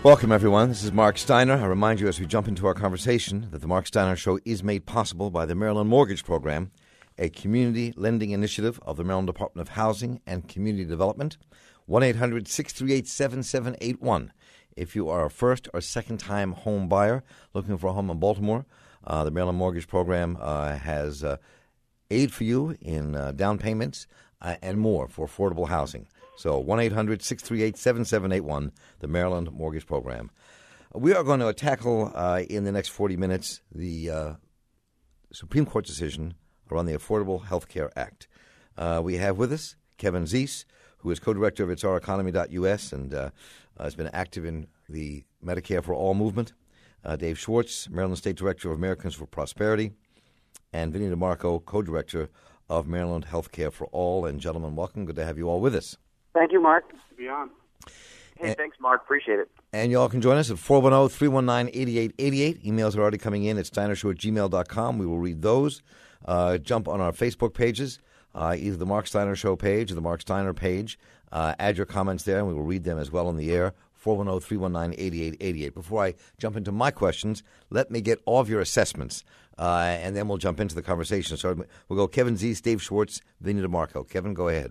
Welcome, everyone. This is Mark Steiner. I remind you as we jump into our conversation that the Mark Steiner Show is made possible by the Maryland Mortgage Program, a community lending initiative of the Maryland Department of Housing and Community Development. 1-800-638-7781. If you are a first or second-time home buyer looking for a home in Baltimore, the Maryland Mortgage Program has aid for you in down payments and more for affordable housing. So 1-800-638-7781, the Maryland Mortgage Program. We are going to tackle in the next 40 minutes the Supreme Court decision around the Affordable Health Care Act. We have with us Kevin Zeese, who is co-director of itsourEconomy.us and has been active in the Medicare for All movement. Dave Schwartz, Maryland State Director of Americans for Prosperity, and Vinny DeMarco, co-director of Maryland Healthcare for All. And gentlemen, welcome. Good to have you all with us. Thank you, Mark. To be on. Hey, thanks, Mark. Appreciate it. And you all can join us at 410-319-8888. Emails are already coming in at steinershow@gmail.com. We will read those. Jump on our Facebook pages, either the Mark Steiner Show page or the Mark Steiner page. Add your comments there, and we will read them as well on the air. 410-319-8888. Before I jump into my questions, let me get all of your assessments, and then we'll jump into the conversation. So we'll go Kevin Zeese, Dave Schwartz, Vinny DeMarco. Kevin, go ahead.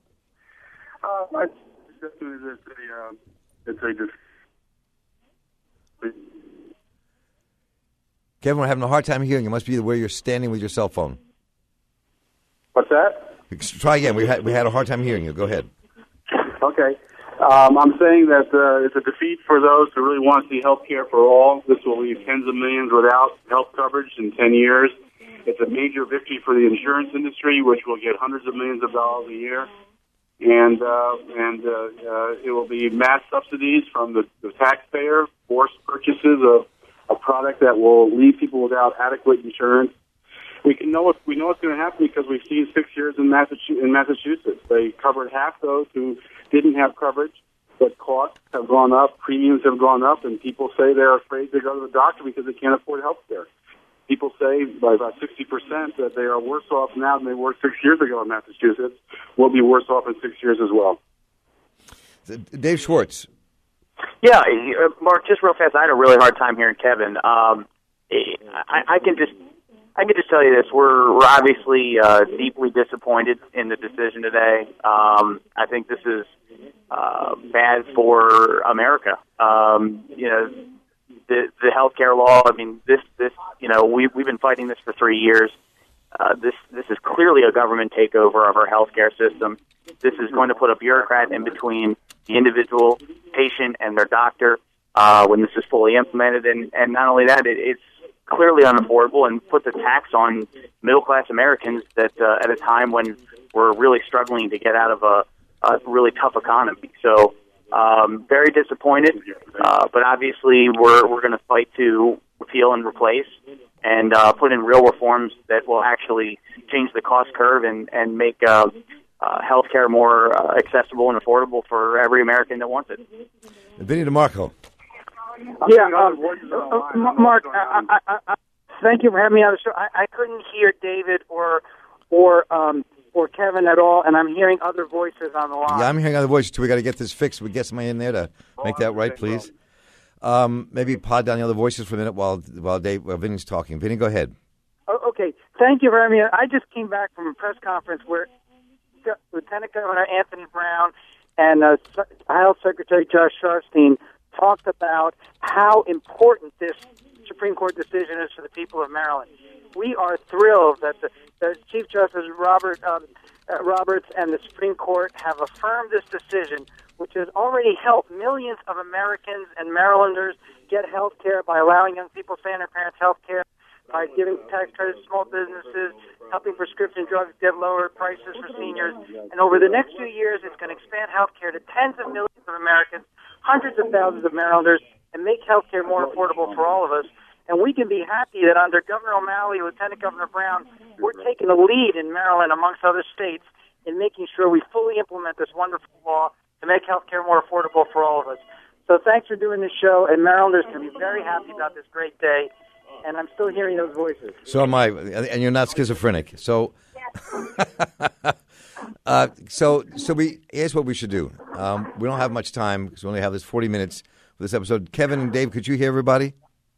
Kevin, we're having a hard time hearing you. Must be where you're standing with your cell phone. What's that? Try again. We had a hard time hearing you. Go ahead. Okay. I'm saying that it's a defeat for those who really want to see health care for all. This will leave tens of millions without health coverage in 10 years. It's a major victory for the insurance industry, which will get hundreds of millions of dollars a year. And it will be mass subsidies from the taxpayer, forced purchases of a product that will leave people without adequate insurance. We know what's going to happen because we've seen 6 years in Massachusetts. They covered half those who didn't have coverage, but costs have gone up, premiums have gone up, and people say they're afraid to go to the doctor because they can't afford health care. People say by about 60% that they are worse off now than they were 6 years ago in Massachusetts. We'll be worse off in 6 years as well. Dave Schwartz. Yeah, Mark, just real fast, I had a really hard time hearing Kevin. I can just tell you this: we're obviously deeply disappointed in the decision today. I think this is bad for America. The healthcare law. I mean, this. We've been fighting this for 3 years. This is clearly a government takeover of our healthcare system. This is going to put a bureaucrat in between the individual patient and their doctor when this is fully implemented. And not only that, it's clearly unaffordable and puts a tax on middle-class Americans that at a time when we're really struggling to get out of a really tough economy. So very disappointed, but obviously we're going to fight to repeal and replace and put in real reforms that will actually change the cost curve and make health care more accessible and affordable for every American that wants it. Vinny DeMarco. Yeah, Mark, thank you for having me on the show. I couldn't hear David or Kevin at all, and I'm hearing other voices on the line. Yeah, I'm hearing other voices, too. We got to get this fixed. We get somebody in there to make that right, please. Maybe pod down the other voices for a minute while Vinny's talking. Vinny, go ahead. Okay, thank you for having me. I just came back from a press conference where Lieutenant Governor Anthony Brown and Health Secretary Josh Sharfstein talked about how important this Supreme Court decision is for the people of Maryland. We are thrilled that the Chief Justice Roberts and the Supreme Court have affirmed this decision, which has already helped millions of Americans and Marylanders get health care by allowing young people to stay on their parents' health care, by giving tax credits to small businesses, helping prescription drugs get lower prices for seniors. And over the next few years, it's going to expand health care to tens of millions of Americans, hundreds of thousands of Marylanders, and make health care more affordable for all of us. And we can be happy that under Governor O'Malley, Lieutenant Governor Brown, we're taking the lead in Maryland, amongst other states, in making sure we fully implement this wonderful law to make health care more affordable for all of us. So thanks for doing this show, and Marylanders can be very happy about this great day. And I'm still hearing those voices. So am I, and you're not schizophrenic. So, here's what we should do. We don't have much time because we only have this 40 minutes. for this episode. Kevin and Dave, could you hear everybody?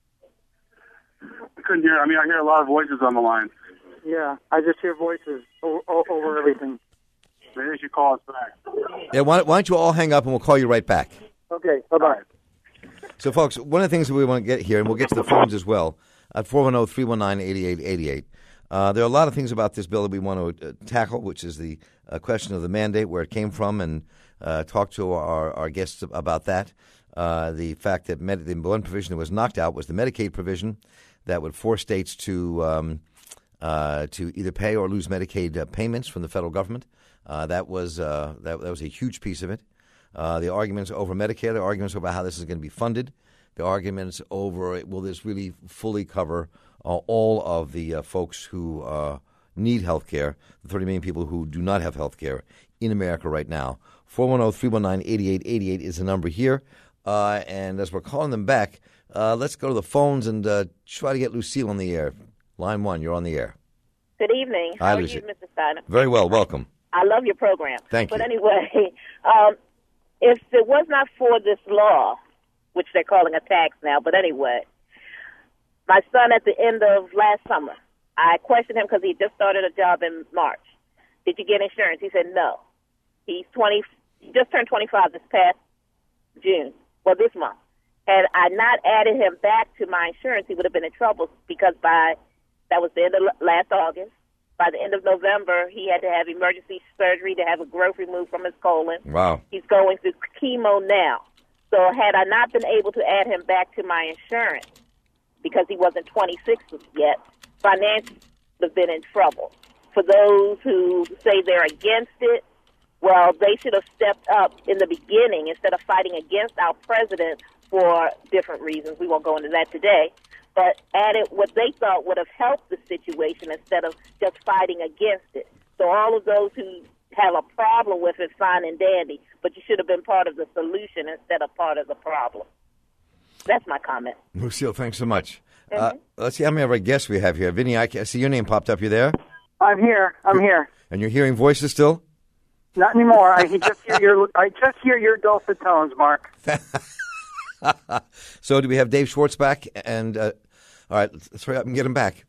I couldn't hear. I hear a lot of voices on the line. Yeah, I just hear voices over everything. Maybe you should call us back. Yeah, why don't you all hang up and we'll call you right back. Okay, bye-bye. So, folks, one of the things that we want to get here, and we'll get to the phones as well, at 410-319-8888. There are a lot of things about this bill that we want to tackle, which is the question of the mandate, where it came from, and talk to our guests about that. The fact that the one provision that was knocked out was the Medicaid provision that would force states to either pay or lose Medicaid payments from the federal government. That was a huge piece of it. The arguments over Medicare, the arguments over how this is going to be funded, the arguments over will this really fully cover all of the folks who need health care, the 30 million people who do not have health care in America right now. 410-319-8888 is the number here. And as we're calling them back, let's go to the phones and try to get Lucille on the air. Line 1, you're on the air. Good evening. Hi, How are Lucy. you, Mr. Steiner? Very well. Welcome. I love your program. Thank you. But anyway, if it was not for this law, which they're calling a tax now, but anyway, my son at the end of last summer, I questioned him because he just started a job in March. Did you get insurance? He said no. He's 20. He just turned 25 this past June. Well, this month. Had I not added him back to my insurance, he would have been in trouble because that was the end of last August. By the end of November, he had to have emergency surgery to have a growth removed from his colon. Wow. He's going through chemo now. So had I not been able to add him back to my insurance because he wasn't 26 yet, financially would have been in trouble. For those who say they're against it, well, they should have stepped up in the beginning instead of fighting against our president for different reasons. We won't go into that today. But added what they thought would have helped the situation instead of just fighting against it. So all of those who have a problem with it, fine and dandy, but you should have been part of the solution instead of part of the problem. That's my comment. Lucille, thanks so much. Let's see how many of our guests we have here. Vinny, I see your name popped up. You there? I'm here. And you're hearing voices still? Not anymore. I just hear your dulcet tones, Mark. So do we have Dave Schwartz back? And all right, let's hurry up and get him back.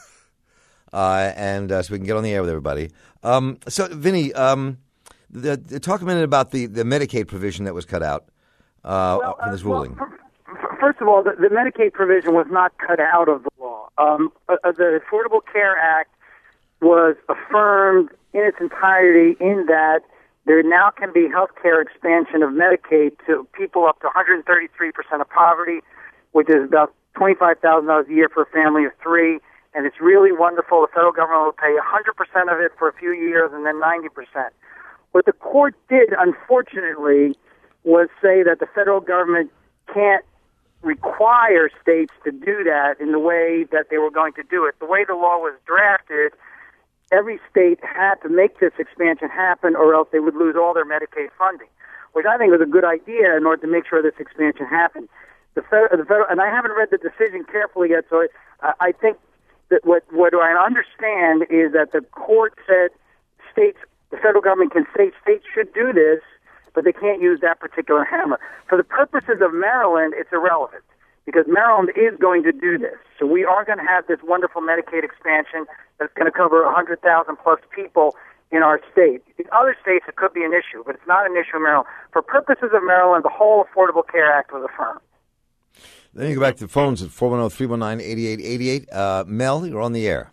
So we can get on the air with everybody. So, Vinny, talk a minute about the Medicaid provision that was cut out from this ruling. First of all, the Medicaid provision was not cut out of the law. The Affordable Care Act was affirmed in its entirety in that there now can be health care expansion of Medicaid to people up to 133% of poverty, which is about $25,000 a year for a family of three. And it's really wonderful. The federal government will pay 100% of it for a few years and then 90%. What the court did, unfortunately, was say that the federal government can't require states to do that in the way that they were going to do it. The way the law was drafted, every state had to make this expansion happen or else they would lose all their Medicaid funding, which I think was a good idea in order to make sure this expansion happened. The federal, and I haven't read the decision carefully yet, so I think that what I understand is that the court said the federal government can say states should do this, but they can't use that particular hammer. For the purposes of Maryland, it's irrelevant because Maryland is going to do this. So we are going to have this wonderful Medicaid expansion that's going to cover 100,000 plus people in our state. In other states, it could be an issue, but it's not an issue in Maryland. For purposes of Maryland, the whole Affordable Care Act was affirmed. Then you go back to the phones at 410-319-8888. Mel, you're on the air.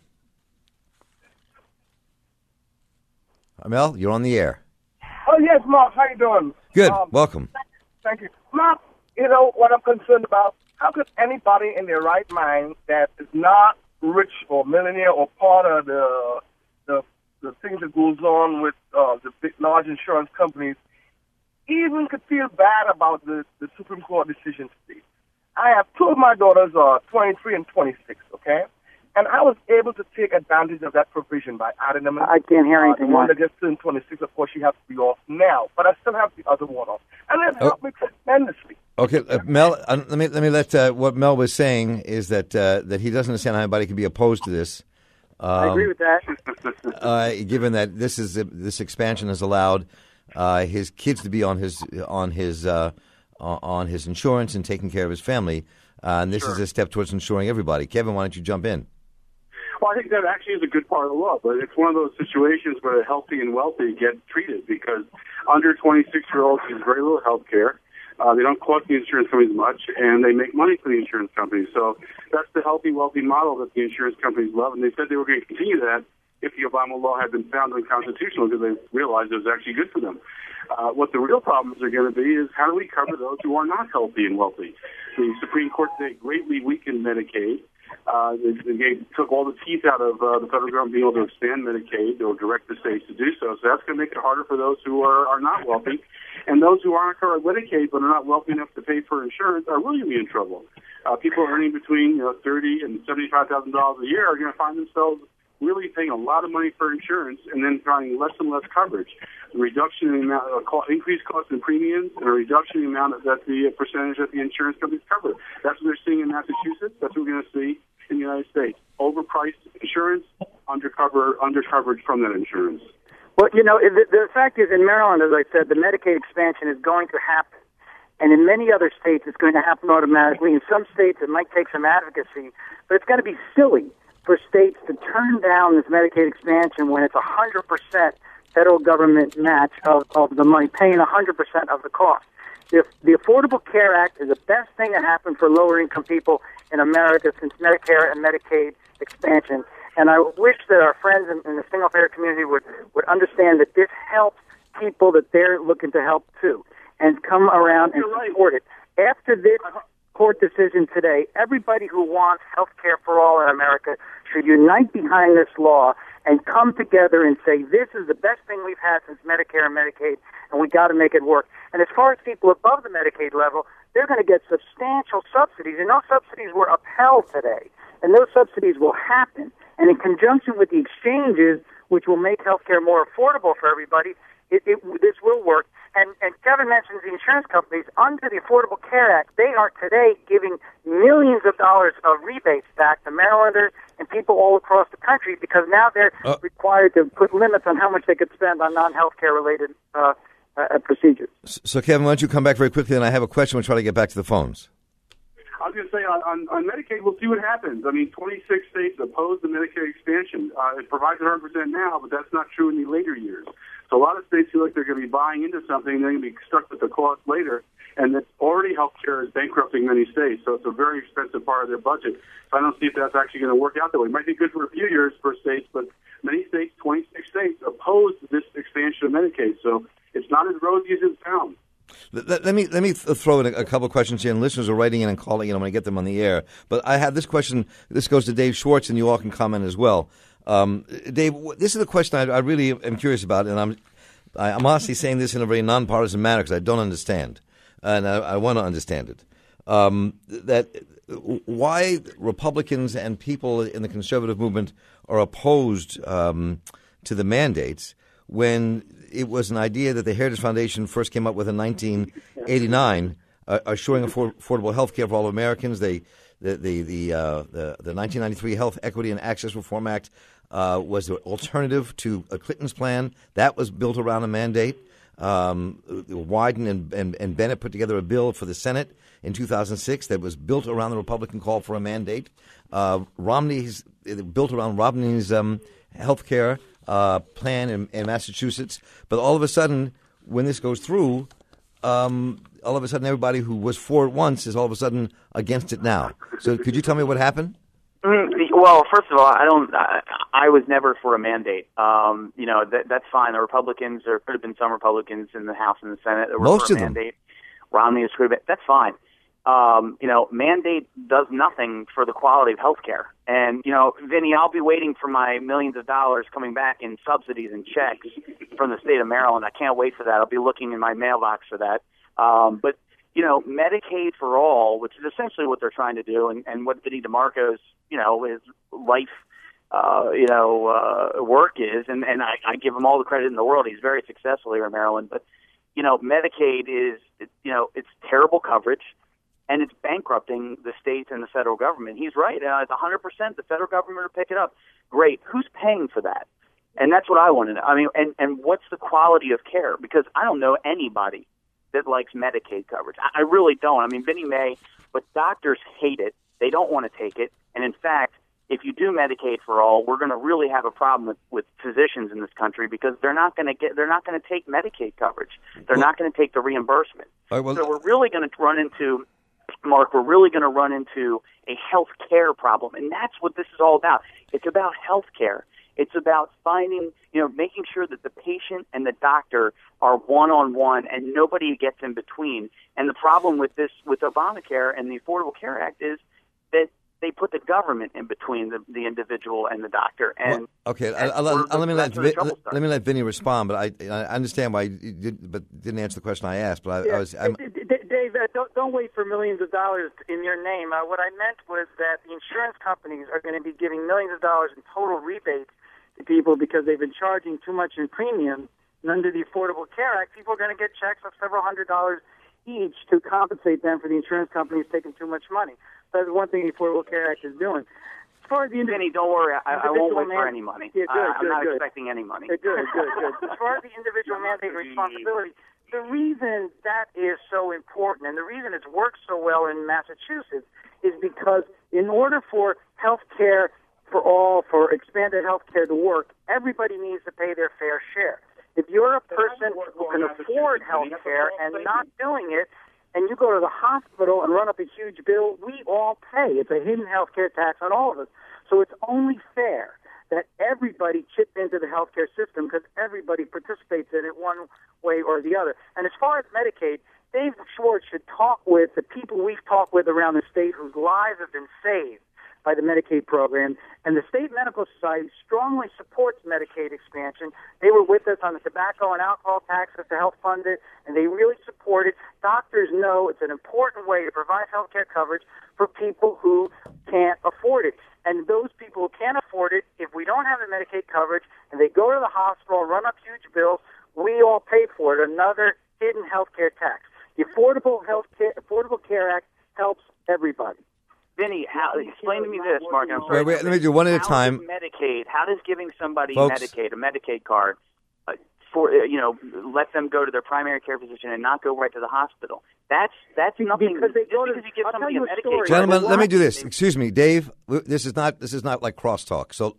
Mel, you're on the air. Oh, yes, Mark. How you doing? Good. Welcome. Thank you. Mark, you know what I'm concerned about? How could anybody in their right mind that is not rich or millionaire or part of the things that goes on with the big, large insurance companies even could feel bad about the Supreme Court decision today? I have two of my daughters, 23 and 26, okay? And I was able to take advantage of that provision by adding them in. I can't hear anything. The one that gets turned 26, of course, she has to be off now. But I still have the other one off. And that helped me tremendously. Okay, Mel, let me let what Mel was saying is that he doesn't understand how anybody can be opposed to this. I agree with that. Given that this expansion has allowed his kids to be on his on his insurance and taking care of his family. And this is a step towards insuring everybody. Kevin, why don't you jump in? Well, I think that actually is a good part of the law, but it's one of those situations where the healthy and wealthy get treated because under 26-year-olds use very little health care. They don't cost the insurance companies much, and they make money for the insurance companies. So that's the healthy, wealthy model that the insurance companies love, and they said they were going to continue that if the Obama law had been found unconstitutional because they realized it was actually good for them. What the real problems are going to be is how do we cover those who are not healthy and wealthy? The Supreme Court today greatly weakened Medicaid. They took all the teeth out of the federal government being able to expand Medicaid or direct the states to do so. So that's going to make it harder for those who are not wealthy. And those who aren't covered Medicaid but are not wealthy enough to pay for insurance are really going to be in trouble. People earning between $30,000 and $75,000 a year are going to find themselves really paying a lot of money for insurance and then finding less and less coverage. The reduction in the amount of increased costs in premiums and a reduction in the amount that the percentage that the insurance companies cover. That's what they're seeing in Massachusetts. That's what we're going to see in the United States. Overpriced insurance, undercoverage from that insurance. Well, the fact is, in Maryland, as I said, the Medicaid expansion is going to happen. And in many other states, it's going to happen automatically. In some states, it might take some advocacy, but it's going to be silly for states to turn down this Medicaid expansion when it's 100% federal government match of the money, paying 100% of the cost. The Affordable Care Act is the best thing that happened for lower-income people in America since Medicare and Medicaid expansion. And I wish that our friends in the single-payer community would understand that this helps people that they're looking to help, too, and come around and support it. After this court decision today, everybody who wants health care for all in America should unite behind this law and come together and say, this is the best thing we've had since Medicare and Medicaid, and we got to make it work. And as far as people above the Medicaid level, they're going to get substantial subsidies, and those subsidies were upheld today, and those subsidies will happen. And in conjunction with the exchanges, which will make health care more affordable for everybody, this will work. And Kevin mentions the insurance companies. Under the Affordable Care Act, they are today giving millions of dollars of rebates back to Marylanders and people all across the country because now they're required to put limits on how much they could spend on non-health care related procedures. So, Kevin, why don't you come back very quickly, and I have a question. We'll try to get back to the phones. I was going to say, on Medicaid, we'll see what happens. I mean, 26 states oppose the Medicaid expansion. It provides 100% now, but that's not true in the later years. So a lot of states feel like they're going to be buying into something, and they're going to be stuck with the cost later. And it's already health care is bankrupting many states, so it's a very expensive part of their budget. So I don't see if that's actually going to work out that way. It might be good for a few years for states, but many states, 26 states, oppose this expansion of Medicaid. So it's not as rosy as it sounds. Let me throw in a couple of questions here, and listeners are writing in and calling in. I'm going to get them on the air. But I have this question. This goes to Dave Schwartz, and you all can comment as well. Dave, this is a question I really am curious about, and I'm honestly saying this in a very nonpartisan manner because I don't understand, and I want to understand it. That why Republicans and people in the conservative movement are opposed to the mandates when it was an idea that the Heritage Foundation first came up with in 1989, assuring affordable health care for all Americans. The 1993 Health Equity and Access Reform Act was the alternative to Clinton's plan. That was built around a mandate. Wyden and Bennett put together a bill for the Senate in 2006 that was built around the Republican call for a mandate. Romney's built around Romney's health care plan in Massachusetts. But all of a sudden, when this goes through, all of a sudden everybody who was for it once is all of a sudden against it now. So could you tell me what happened? Well, first of all, I was never for a mandate. That's fine. The Republicans, there could have been some Republicans in the House and the Senate that were Most for a of them. mandate. Romney is for it. That's fine. Mandate does nothing for the quality of health care. And, Vinny, I'll be waiting for my millions of dollars coming back in subsidies and checks from the state of Maryland. I can't wait for that. I'll be looking in my mailbox for that. But Medicaid for all, which is essentially what they're trying to do, and what Vinny DeMarco's, his life, work is, and I give him all the credit in the world. He's very successful here in Maryland. But, Medicaid is, it's terrible coverage, and it's bankrupting the states and the federal government. He's right. It's 100%. The federal government will pick it up. Great. Who's paying for that? And that's what I want to know. I mean, and what's the quality of care? Because I don't know anybody that likes Medicaid coverage. I really don't. I mean, Vinnie may, but doctors hate it. They don't want to take it. And in fact, if you do Medicaid for all, we're going to really have a problem with physicians in this country because they're not going to take Medicaid coverage. They're not going to take the reimbursement. So we're really going to run into, Mark, a health care problem. And that's what this is all about. It's about health care. It's about making sure that the patient and the doctor are one-on-one and nobody gets in between. And the problem with Obamacare and the Affordable Care Act is that they put the government in between the individual and the doctor. And let me let Vinny respond. But I understand why you didn't answer the question I asked. But Dave, don't wait for millions of dollars in your name. What I meant was that the insurance companies are going to be giving millions of dollars in total rebates to people because they've been charging too much in premiums. And under the Affordable Care Act, people are going to get checks of several $100s each to compensate them for the insurance companies taking too much money. That's one thing the Affordable Care Act is doing. As far as the Vinny, don't worry. I won't wait for any money. Yeah, I'm not expecting any money. Good. As far as the individual mandate responsibility, the reason that is so important and the reason it's worked so well in Massachusetts is because in order for health care for all, for expanded health care to work, everybody needs to pay their fair share. If you're a person who can afford health care and not doing it, and you go to the hospital and run up a huge bill, we all pay. It's a hidden health care tax on all of us. So it's only fair that everybody chip into the health care system because everybody participates in it one way or the other. And as far as Medicaid, Dave Schwartz should talk with the people we've talked with around the state whose lives have been saved by the Medicaid program, and the State Medical Society strongly supports Medicaid expansion. They were with us on the tobacco and alcohol taxes to help fund it, and they really support it. Doctors know it's an important way to provide health care coverage for people who can't afford it. And those people who can't afford it, if we don't have the Medicaid coverage and they go to the hospital and run up huge bills, we all pay for it, another hidden health care tax. The Affordable Care Act helps everybody. Vinny, explain to me this, Mark. I'm sorry. Wait, let me do one at a time. How does giving somebody Folks, a Medicaid card, let them go to their primary care physician and not go right to the hospital? That's nothing. Because they go to. Because you give I'll somebody tell a you a Medicaid story. card. Gentlemen, let me do this. Excuse me, Dave. This is not like crosstalk. So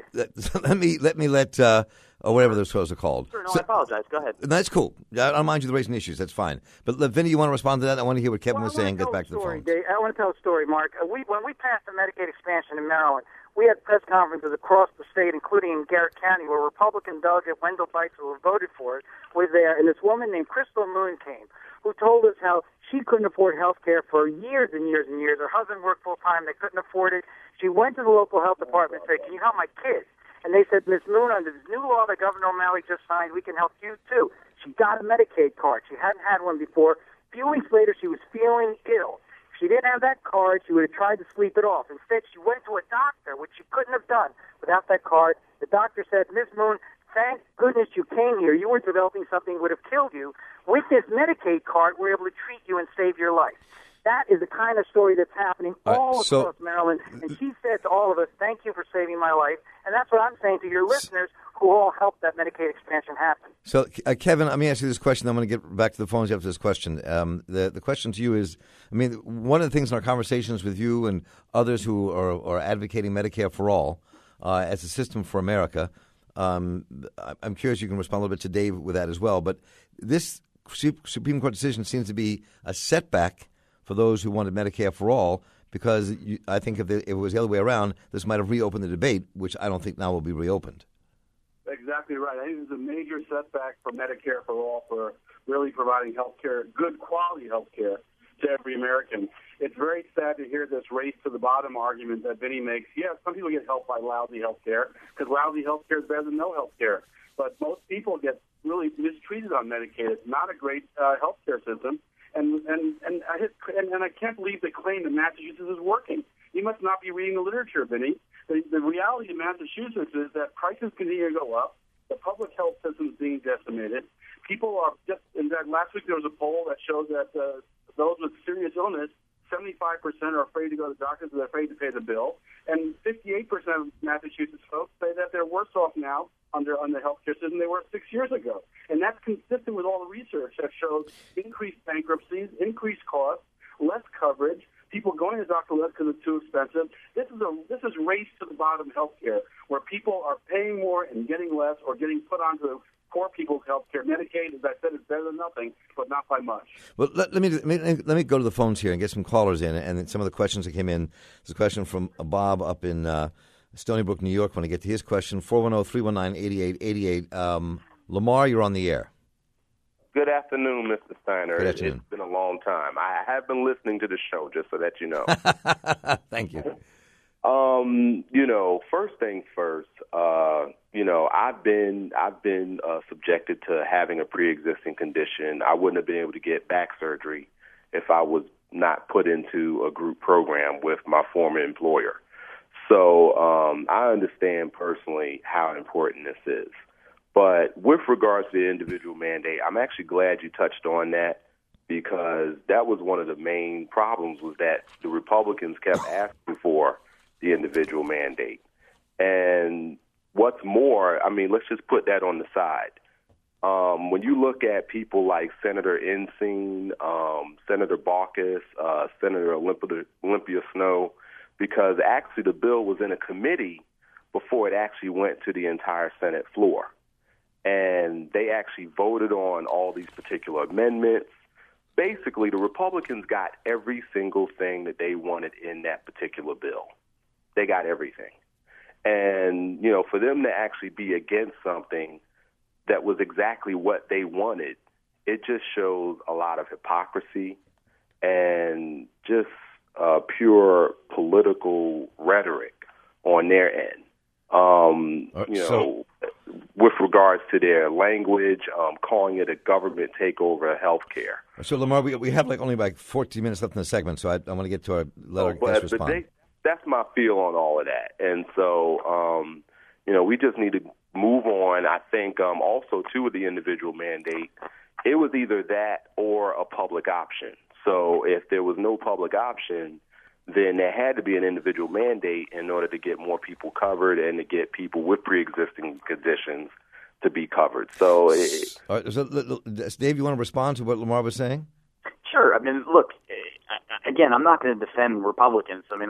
let me let or whatever those shows are called. Sure, I apologize. Go ahead. That's cool. I don't mind you raising issues. That's fine. But Vinny, you want to respond to that? I want to hear what Kevin was saying. Get back to the phone. I want to tell a story, Mark. When we passed the Medicaid expansion in Maryland, we had press conferences across the state, including in Garrett County, where Republican delegate Wendell Bites, who voted for it, was there. And this woman named Crystal Moon came, who told us how she couldn't afford health care for years and years and years. Her husband worked full-time. They couldn't afford it. She went to the local health department and said, "Can you help my kids?" And they said, "Ms. Moon, under this new law that Governor O'Malley just signed, we can help you, too." She got a Medicaid card. She hadn't had one before. A few weeks later, she was feeling ill. If she didn't have that card, she would have tried to sleep it off. Instead, she went to a doctor, which she couldn't have done without that card. The doctor said, "Ms. Moon, thank goodness you came here. You were developing something that would have killed you. With this Medicaid card, we're able to treat you and save your life." That is the kind of story that's happening all across Maryland. And she said to all of us, "Thank you for saving my life." And that's what I'm saying to your listeners who all helped that Medicaid expansion happen. So, Kevin, let me ask you this question. I'm going to get back to the phones after this question. The question to you is, one of the things in our conversations with you and others who are advocating Medicare for all as a system for America, I'm curious you can respond a little bit to Dave with that as well. But this Supreme Court decision seems to be a setback for those who wanted Medicare for all, because I think if it was the other way around, this might have reopened the debate, which I don't think now will be reopened. Exactly right. I think it's a major setback for Medicare for all, for really providing health care, good quality health care to every American. It's very sad to hear this race to the bottom argument that Vinny makes. Yes, some people get help by lousy health care, because lousy health care is better than no health care. But most people get really mistreated on Medicaid. It's not a great health care system. And I can't believe they claim that Massachusetts is working. You must not be reading the literature, Vinny. The reality in Massachusetts is that prices continue to go up. The public health system is being decimated. People are just, in fact, last week there was a poll that showed that those with serious illness 75% are afraid to go to the doctor because they're afraid to pay the bill. And 58% of Massachusetts folks say that they're worse off now under the healthcare system than they were 6 years ago. And that's consistent with all the research that shows increased bankruptcies, increased costs, less coverage, people going to the doctor less because it's too expensive. This is race to the bottom healthcare, where people are paying more and getting less, or getting put onto poor people's healthcare. Medicaid, as I said, is better than nothing, but not by much. Well, let me go to the phones here and get some callers in, and some of the questions that came in. There's a question from Bob up in Stony Brook, New York. When I get to his question, 410-319-8888. Lamar, you're on the air. Good afternoon, Mr. Steiner. Good afternoon. It's been a long time. I have been listening to the show, just so that you know. Thank you. First thing first, I've been subjected to having a pre-existing condition. I wouldn't have been able to get back surgery if I was not put into a group program with my former employer. So I understand personally how important this is. But with regards to the individual mandate, I'm actually glad you touched on that, because that was one of the main problems, was that the Republicans kept asking for the individual mandate. And what's more, let's just put that on the side. When you look at people like Senator Ensign, Senator Baucus, Senator Olympia Snowe, because actually the bill was in a committee before it actually went to the entire Senate floor. And they actually voted on all these particular amendments. Basically, the Republicans got every single thing that they wanted in that particular bill. They got everything. And, for them to actually be against something that was exactly what they wanted, it just shows a lot of hypocrisy and just pure political rhetoric on their end. With regards to their language, calling it a government takeover of healthcare. So, Lamar, we have only 14 minutes left in the segment, so I want to get to our guest response. That's my feel on all of that. And so, we just need to move on. I think also, too, with the individual mandate, it was either that or a public option. So if there was no public option, then there had to be an individual mandate in order to get more people covered and to get people with pre-existing conditions to be covered. So, Dave, you want to respond to what Lamar was saying? Sure. Look, again, I'm not going to defend Republicans. I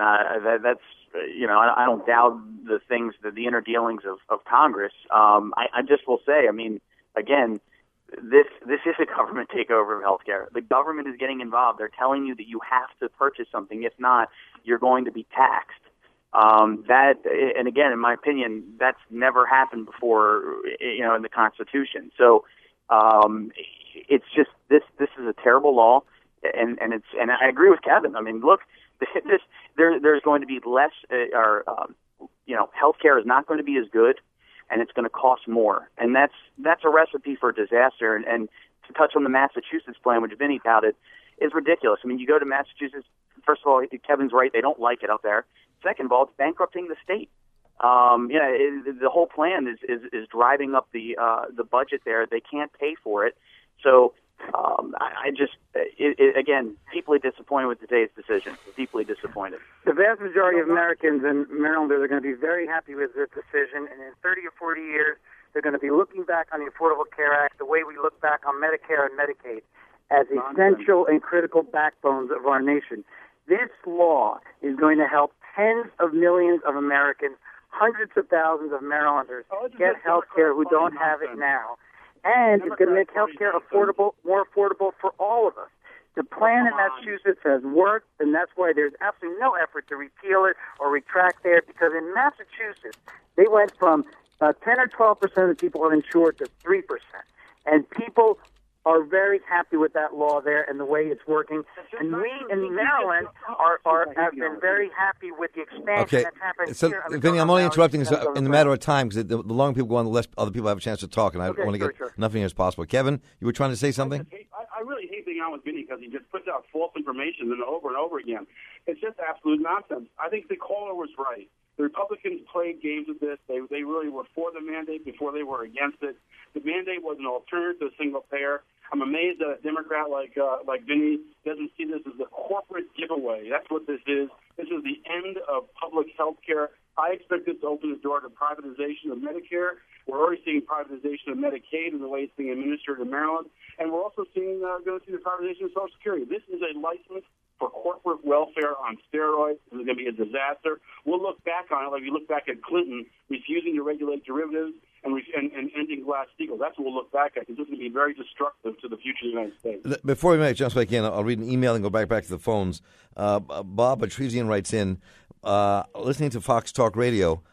don't doubt the things, the inner dealings of Congress. I just will say, again, this is a government takeover of healthcare. The government is getting involved. They're telling you that you have to purchase something. If not, you're going to be taxed. And again, in my opinion, that's never happened before, in the Constitution. So, it's just this is a terrible law, and I agree with Kevin. Look, there's going to be less, healthcare is not going to be as good, and it's going to cost more. And that's a recipe for disaster. And to touch on the Massachusetts plan, which Vinny touted, is ridiculous. You go to Massachusetts, first of all, Kevin's right, they don't like it up there. Second of all, it's bankrupting the state. The whole plan is driving up the budget there. They can't pay for it. So again, deeply disappointed with today's decision. Deeply disappointed. The vast majority of Americans in Maryland are going to be very happy with this decision, and in 30 or 40 years, they're going to be looking back on the Affordable Care Act the way we look back on Medicare and Medicaid as essential and critical backbones of our nation. This law is going to help tens of millions of Americans, hundreds of thousands of Marylanders get health care who don't have it now. And it's going to make health care more affordable for all of us. The plan in Massachusetts has worked, and that's why there's absolutely no effort to repeal it or retract there, because in Massachusetts, they went from 10 or 12% of people uninsured to 3%. And people are very happy with that law there and the way it's working. And we in Maryland have been very happy with the expansion that's happened here. Vinny, I'm only interrupting in the matter of time, because the longer people go on, the less other people have a chance to talk, and I want to get enough in here as possible. Kevin, you were trying to say something? I really hate being on with Vinny because he just puts out false information over and over again. It's just absolute nonsense. I think the caller was right. The Republicans played games with this. They really were for the mandate before they were against it. The mandate was an alternative to single payer. I'm amazed that a Democrat like Vinny doesn't see this as a corporate giveaway. That's what this is. This is the end of public health care. I expect this to open the door to privatization of Medicare. We're already seeing privatization of Medicaid and the way it's being administered in Maryland. And we're also seeing going to see the privatization of Social Security. This is a license for corporate welfare on steroids. This is going to be a disaster. We'll look back on it like we look back at Clinton refusing to regulate derivatives and ending Glass-Steagall. That's what we'll look back at, because this is going to be very destructive to the future of the United States. Before we make jump back in, I'll read an email and go back to the phones. Bob Patrician writes in, listening to Fox Talk Radio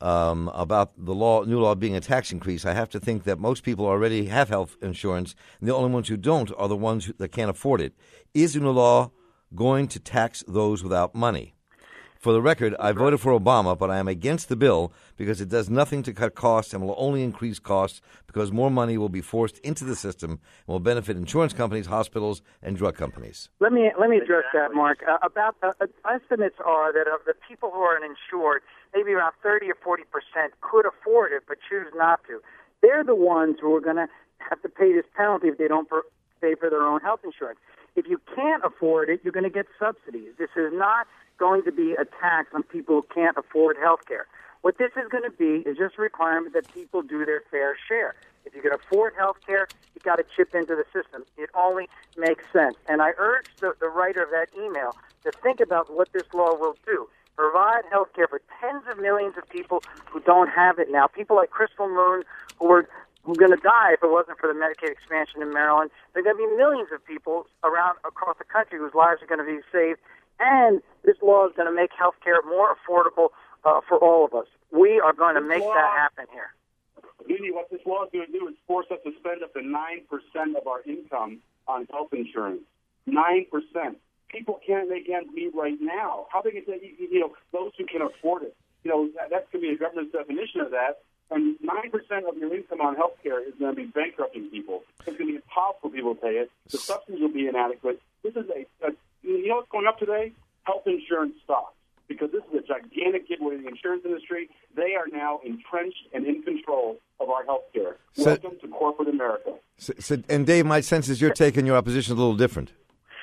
about the new law being a tax increase, I have to think that most people already have health insurance, and the only ones who don't are the ones that can't afford it. Is the new law going to tax those without money? For the record, I voted for Obama, but I am against the bill because it does nothing to cut costs and will only increase costs because more money will be forced into the system and will benefit insurance companies, hospitals, and drug companies. Let me address that, Mark. Estimates are that of the people who are uninsured, maybe around 30 or 40% could afford it but choose not to. They're the ones who are going to have to pay this penalty if they don't pay for their own health insurance. If you can't afford it, you're going to get subsidies. This is not going to be a tax on people who can't afford health care. What this is going to be is just a requirement that people do their fair share. If you can afford health care, you've got to chip into the system. It only makes sense. And I urge the writer of that email to think about what this law will do. Provide health care for tens of millions of people who don't have it now. People like Crystal Moon, who are going to die if it wasn't for the Medicaid expansion in Maryland. There are going to be millions of people across the country whose lives are going to be saved. And this law is going to make health care more affordable for all of us. We are going to make that happen here. Really, what this law is going to do is force us to spend up to 9% of our income on health insurance. 9%. People can't make ends meet right now. How they can say, those who can afford it? That's going to be a government's definition of that. And 9% of your income on health care is going to be bankrupting people. It's going to be impossible for people to pay it. The subsidies will be inadequate. This is you know what's going up today? Health insurance stocks. Because this is a gigantic giveaway to the insurance industry. They are now entrenched and in control of our health care. Welcome to corporate America. And Dave, my sense is your take and your opposition is a little different.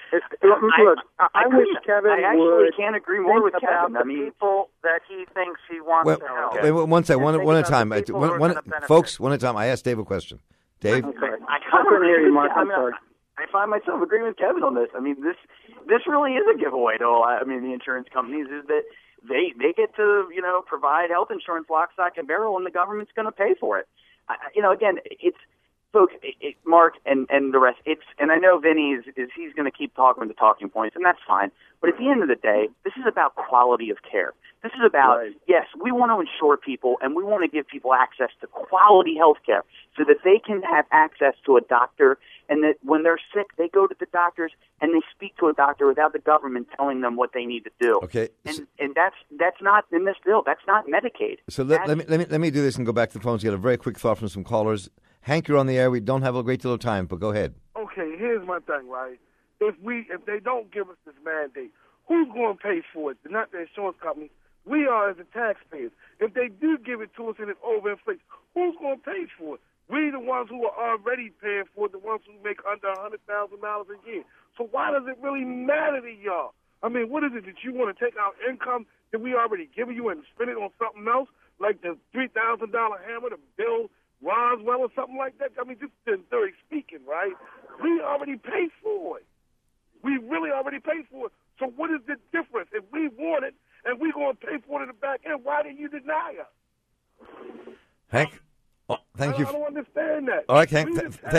I wish Kevin I actually can't agree more with Kevin. The people that he thinks he wants to help. Wait, one second, one at a time. Folks, one at a time. I asked Dave a question. Dave? Okay. I couldn't hear you, Mark. I'm sorry. I find myself agreeing with Kevin on this. I mean, this really is a giveaway to the insurance companies, is that they get to, provide health insurance lock, stock, and barrel, and the government's going to pay for it. Again, it's folks, Mark and the rest. And I know Vinny he's going to keep talking the talking points, and that's fine. But at the end of the day, this is about quality of care. This is about, yes, we want to insure people, and we want to give people access to quality health care so that they can have access to a doctor, and that when they're sick, they go to the doctors and they speak to a doctor without the government telling them what they need to do. Okay, and that's not in this bill. That's not Medicaid. So let me do this and go back to the phones. Get a very quick thought from some callers. Hank, you're on the air. We don't have a great deal of time, but go ahead. Okay, here's my thing, right? If they don't give us this mandate, who's going to pay for it? Not the insurance company. We are as the taxpayers. If they do give it to us and it's overinflated, who's going to pay for it? We the ones who are already paying for it, the ones who make under $100,000 a year. So why does it really matter to y'all? I mean, what is it that you want to take our income that we already given you and spend it on something else, like the $3,000 hammer to build Roswell or something like that? I mean, just theory speaking, right? We already paid for it. We really already paid for it. So what is the difference? If we want it and we're going to pay for it in the back end, why did you deny us? Hank? Thank you. I don't understand that. All right, Hank.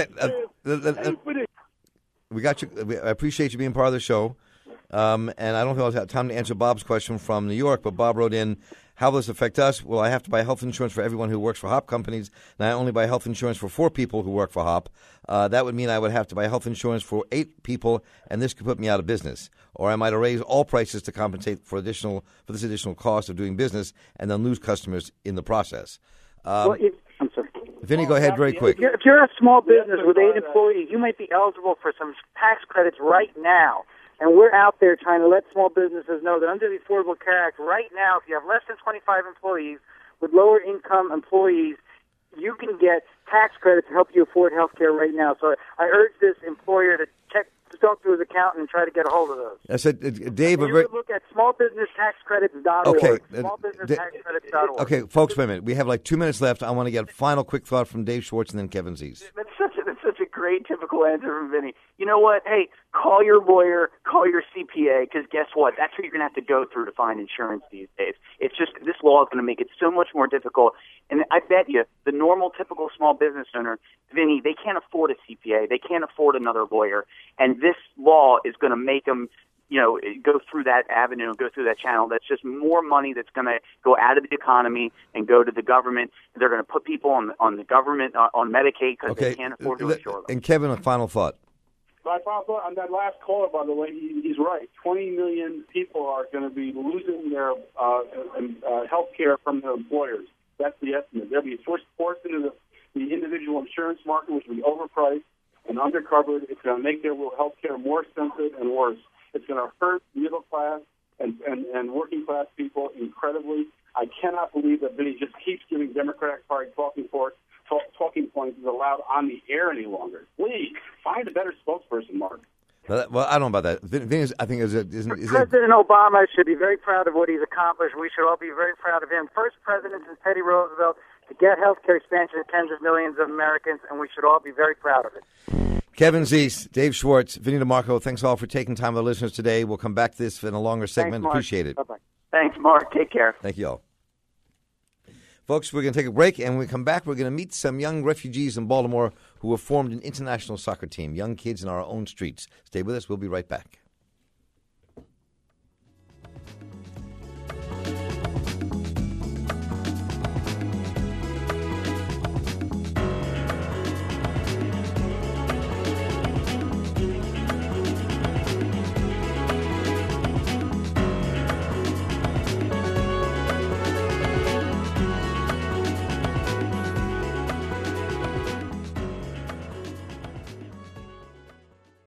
We got you. I appreciate you being part of the show. And I don't know if I'll have time to answer Bob's question from New York, but Bob wrote in, how will this affect us? Will I have to buy health insurance for everyone who works for HOP companies? And I only buy health insurance for 4 people who work for HOP. That would mean I would have to buy health insurance for 8 people, and this could put me out of business. Or I might raise all prices to compensate for this additional cost of doing business and then lose customers in the process. I'm sorry. Vinny, go ahead very quick. If you're a small business with 8 employees, you might be eligible for some tax credits right now. And we're out there trying to let small businesses know that under the Affordable Care Act right now, if you have less than 25 employees with lower income employees, you can get tax credits to help you afford health care right now. So I urge this employer to talk to his accountant and try to get a hold of those. I said, Dave, you can look at smallbusinesstaxcredits.org. Okay. Smallbusinesstaxcredits.org. Okay, folks, wait a minute. We have like 2 minutes left. I want to get a final quick thought from Dave Schwartz and then Kevin Zeese. That's such a great typical answer from Vinny. You know what? Hey, call your lawyer, call your CPA, because guess what? That's what you're going to have to go through to find insurance these days. It's just this law is going to make it so much more difficult. And I bet you the normal, typical small business owner, Vinny, they can't afford a CPA. They can't afford another lawyer. And this law is going to make them, go through that avenue, go through that channel. That's just more money that's going to go out of the economy and go to the government. They're going to put people on the government, on Medicaid, because they can't afford to insure them. And Kevin, a final thought. My final thought on that last caller, by the way, he's right. 20 million people are going to be losing their health care from their employers. That's the estimate. They'll be forced into the individual insurance market, which will be overpriced and undercovered. It's going to make their health care more expensive and worse. It's going to hurt middle class and working class people incredibly. I cannot believe that Vinny just keeps giving Democratic Party talking points is allowed on the air any longer. Please find a better spokesperson, Mark. Well, I don't know about that. Vinny, I think President Obama should be very proud of what he's accomplished. We should all be very proud of him. First president since Teddy Roosevelt to get health care expansion to tens of millions of Americans, and we should all be very proud of it. Kevin Zeese, Dave Schwartz, Vinny DeMarco, thanks all for taking time with the listeners today. We'll come back to this in a longer segment. Thanks, Appreciate it. Bye-bye. Thanks, Mark. Take care. Thank you all. Folks, we're going to take a break, and when we come back, we're going to meet some young refugees in Baltimore who have formed an international soccer team, young kids in our own streets. Stay with us. We'll be right back.